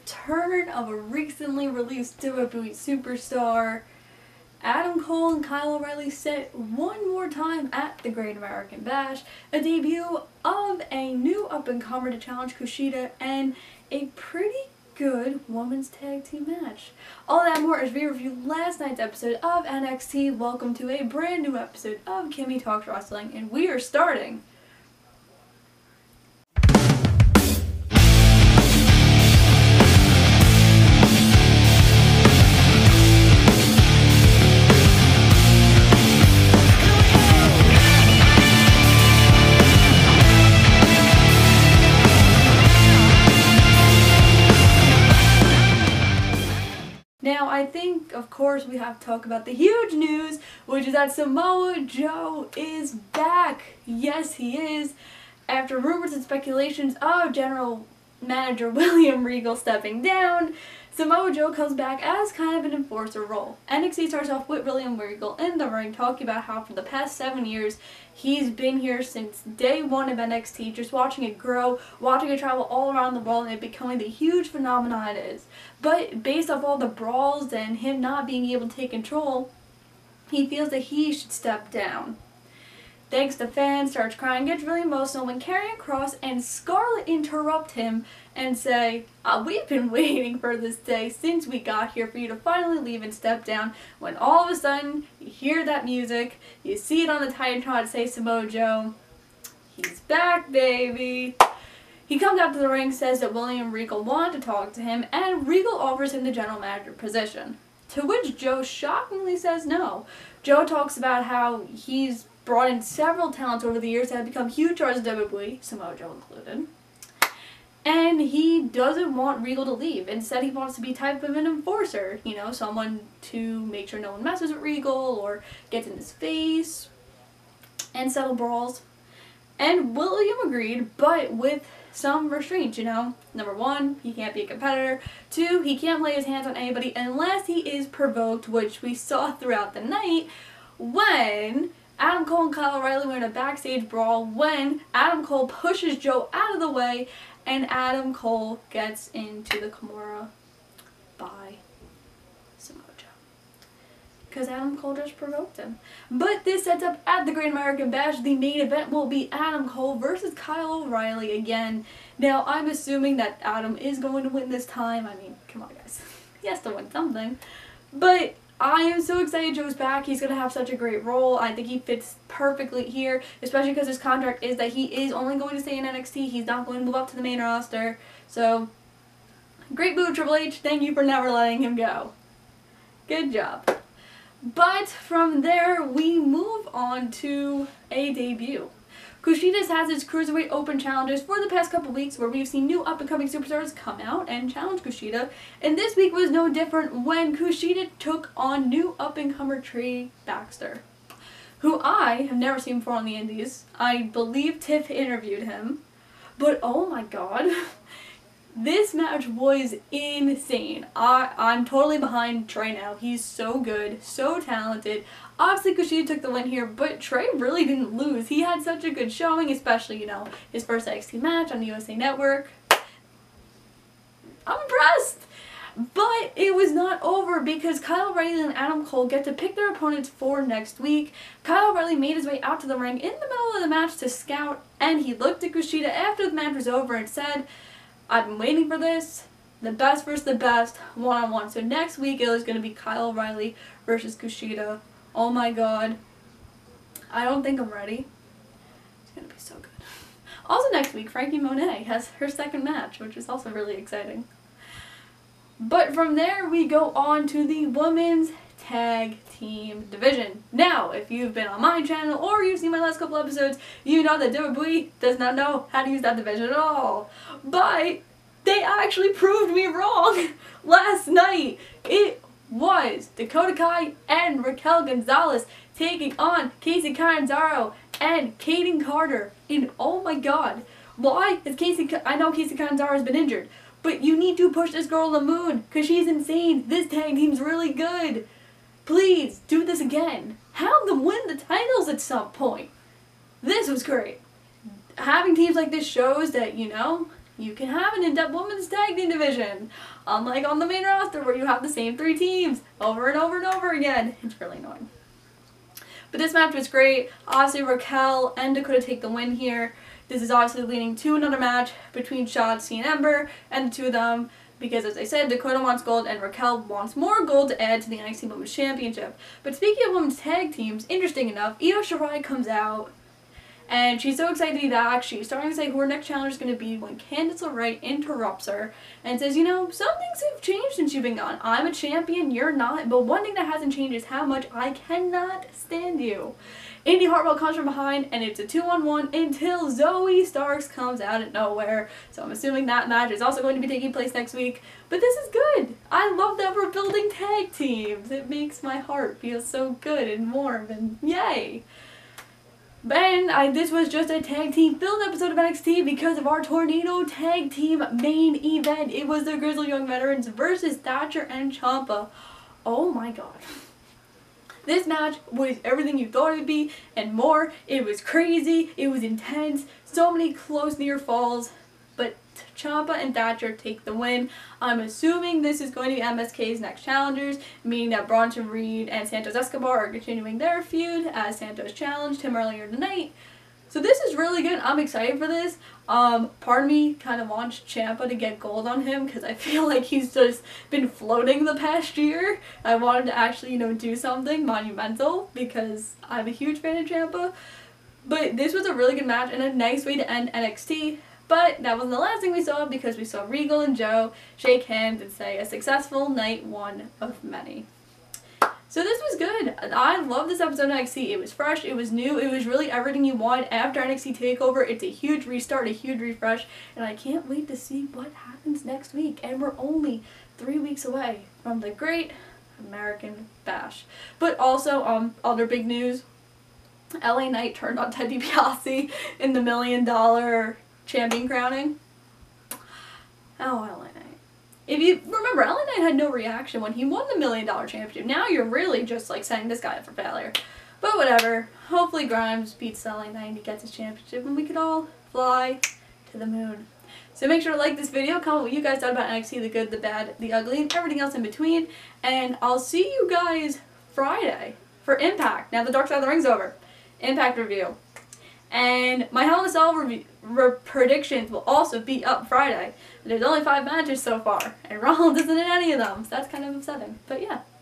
return of a recently released WWE superstar. Adam Cole and Kyle O'Reilly set one more time at the Great American Bash, a debut of a new up-and-comer to challenge Kushida, and a pretty good women's tag team match. All that more as we review last night's episode of NXT. Welcome to a brand new episode of Kimmy Talks Wrestling, and we are starting Now, I think, of course, we have to talk about the huge news, which is that Samoa Joe is back. Yes, he is. After rumors and speculations of General Manager William Regal stepping down, Samoa Joe comes back as kind of an enforcer role. NXT starts off with William Regal in the ring talking about how for the past 7 years he's been here since day one of NXT, just watching it grow, watching it travel all around the world, and it becoming the huge phenomenon it is. But based off all the brawls and him not being able to take control, he feels that he should step down. Thanks to fans, starts crying, gets really emotional when Karrion Kross and Scarlett interrupt him and say, we've been waiting for this day since we got here for you to finally leave and step down. When all of a sudden, you hear that music, you see it on the Titantron say Samoa Joe, he's back, baby. He comes out to the ring, says that William Regal wanted to talk to him, and Regal offers him the general manager position. To which Joe shockingly says no. Joe talks about how he's brought in several talents over the years that have become huge stars in WWE, Samoa Joe included. And he doesn't want Regal to leave. Instead, he wants to be type of an enforcer. You know, someone to make sure no one messes with Regal or gets in his face and settle brawls. And William agreed, but with some restraints, you know. Number one, he can't be a competitor. Two, he can't lay his hands on anybody unless he is provoked, which we saw throughout the night when Adam Cole and Kyle O'Reilly were in a backstage brawl when Adam Cole pushes Joe out of the way and Adam Cole gets into the Kimura by Samoa Joe. Because Adam Cole just provoked him. But this sets up at the Great American Bash. The main event will be Adam Cole versus Kyle O'Reilly again. Now, I'm assuming that Adam is going to win this time. I mean, come on, guys. He has to win something. But I am so excited Joe's back. He's going to have such a great role. I think he fits perfectly here, especially because his contract is that he is only going to stay in NXT. He's not going to move up to the main roster. So, great move, Triple H. Thank you for never letting him go. Good job. But from there, we move on to a debut. Kushida has its Cruiserweight Open challenges for the past couple weeks where we've seen new up-and-coming superstars come out and challenge Kushida. And this week was no different when Kushida took on new up-and-comer Trey Baxter, who I have never seen before on the Indies. I believe Tiff interviewed him. But oh my god, this match was insane. I'm totally behind Trey now. He's so good, so talented. Obviously, Kushida took the win here, but Trey really didn't lose. He had such a good showing, especially, you know, his first NXT match on the USA Network. I'm impressed! But it was not over because Kyle O'Reilly and Adam Cole get to pick their opponents for next week. Kyle O'Reilly made his way out to the ring in the middle of the match to scout, and he looked at Kushida after the match was over and said, I've been waiting for this. The best versus the best, one-on-one. So next week it was going to be Kyle O'Reilly versus Kushida. Oh my god. I don't think I'm ready. It's going to be so good. Also next week, Frankie Monet has her second match, which is also really exciting. But from there, we go on to the women's tag team division. Now, if you've been on my channel or you've seen my last couple episodes, you know that WWE does not know how to use that division at all. But they actually proved me wrong last night. It was Dakota Kai and Raquel Gonzalez taking on Kacy Catanzaro and Kaden Carter. And oh my god, why is I know Kacy Catanzaro has been injured, but you need to push this girl to the moon because she's insane. This tag team's really good. Please do this again. Have them win the titles at some point. This was great. Having teams like this shows that, you know, you can have an in-depth women's tag team division. Unlike on the main roster where you have the same 3 teams over and over and over again. It's really annoying. But this match was great. Obviously Raquel and Dakota take the win here. This is obviously leading to another match between Shotzi and Ember and the two of them. Because as I said, Dakota wants gold and Raquel wants more gold to add to the NXT Women's Championship. But speaking of women's tag teams, interesting enough, Io Shirai comes out and she's so excited to be back. She's starting to say who her next challenger is going to be when Candice LeRae interrupts her and says, you know, some things have changed since you've been gone. I'm a champion, you're not. But one thing that hasn't changed is how much I cannot stand you. Indy Hartwell comes from behind, and it's a 2-on-1 until Zoe Starks comes out of nowhere. So I'm assuming that match is also going to be taking place next week. But this is good. I love that we're building tag teams. It makes my heart feel so good and warm, and yay. This was just a tag team filled episode of NXT because of our Tornado Tag Team main event. It was the Grizzled Young Veterans versus Thatcher and Ciampa. Oh my god. This match was everything you thought it would be and more. It was crazy, it was intense, so many close near falls, but Ciampa and Thatcher take the win. I'm assuming this is going to be MSK's next challengers, meaning that Bronson Reed and Santos Escobar are continuing their feud as Santos challenged him earlier tonight. So this is really good. I'm excited for this. Part of me kind of wants Ciampa to get gold on him because I feel like he's just been floating the past year. I wanted to actually, you know, do something monumental because I'm a huge fan of Ciampa. But this was a really good match and a nice way to end NXT. But that wasn't the last thing we saw because we saw Regal and Joe shake hands and say a successful night one of many. So this was good. I love this episode of NXT. It was fresh, it was new, it was really everything you want after NXT TakeOver. It's a huge restart, a huge refresh, and I can't wait to see what happens next week. And we're only 3 weeks away from the Great American Bash. But also, other big news, LA Knight turned on Ted DiBiase in the $1 million champion crowning. Oh, LA Knight. If you remember, LA Knight had no reaction when he won the $1 million championship. Now you're really just like setting this guy up for failure. But whatever. Hopefully Grimes beats LA Knight and he gets his championship and we could all fly to the moon. So make sure to like this video, comment what you guys thought about NXT, the good, the bad, the ugly, and everything else in between. And I'll see you guys Friday for Impact. Now the Dark Side of the Ring's over. Impact review. And my Hell in a Cell predictions will also be up Friday. There's only 5 matches so far, and Rollins isn't in any of them, so that's kind of upsetting. But yeah.